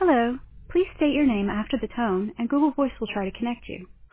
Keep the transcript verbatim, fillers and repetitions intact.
Hello. Please state your name after the tone, and Google Voice will try to connect you.